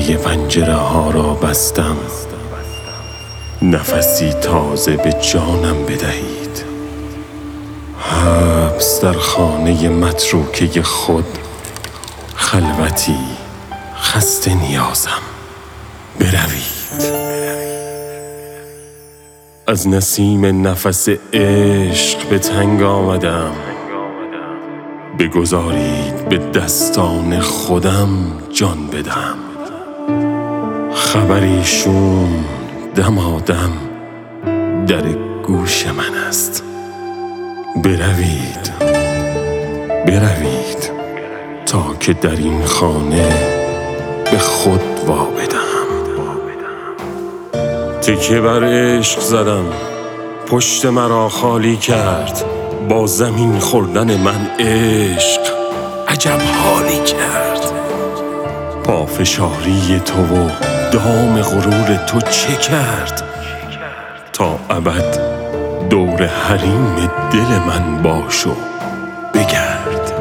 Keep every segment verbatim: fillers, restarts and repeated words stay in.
خانه پنجره ها را بستم، نفسی تازه به جانم بدهید. حبس در خانه متروکه خود، خلوتی خسته نیازم، بروید. از نسیم نفس عشق به تنگ آمدم، بگذارید به دستان خودم جان بدم. خبری شوم دمادم در گوش من است، بروید بروید تا که در این خانه به خود وا بدهم. تکیه بر عشق زدم، پشت مرا خالی کرد، با زمین خوردن من عشق عجب حالی کرد. پافشاری تو و دام غرور تو چه کرد؟ تا ابد دور حریم دل من باش و بگرد.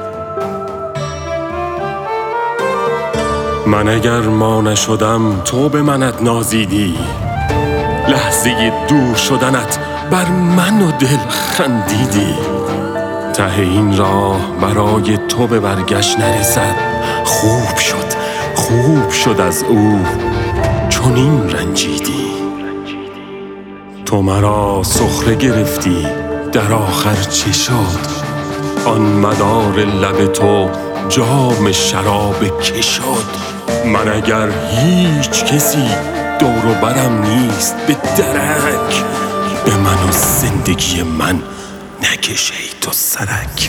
من اگر ما نشدم تو به منت نازیدی، لحظه دور شدنت بر من و دل خندیدی. ته این راه برای تو به برگشت نرسد، خوب شد خوب شد از او چنین رنجیدی. تو مرا سخره گرفتی، در آخر چه شد؟ آن مدار لب تو جام شراب که شد؟ من اگر هیچ کسی دور و برم نیست، به درک به من و زندگی من نکش ای تو سرک.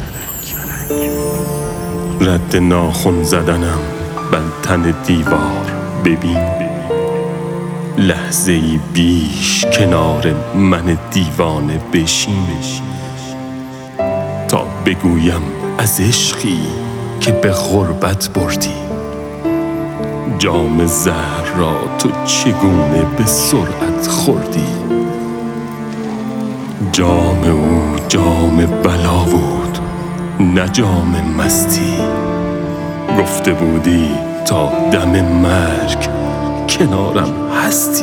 رد ناخن زدنم بر تن دیوار، ببین لحظه ای بیش کنار من دیوانه بشین، تا بگویم از عشقی که به غربت بردی. جام زهر را تو چگونه به سرعت خوردی؟ جام او جام بلا بود نه جام مستی. گفته بودی تا دم مرگ کنارم هستی.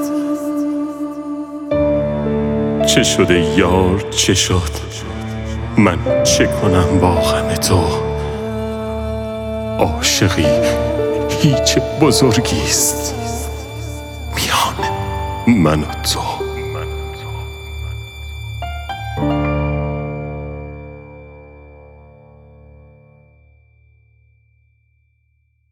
چه شده یار چه شد؟ من چه کنم با غم تو؟ عاشقی هیچ بزرگیست میان من و تو.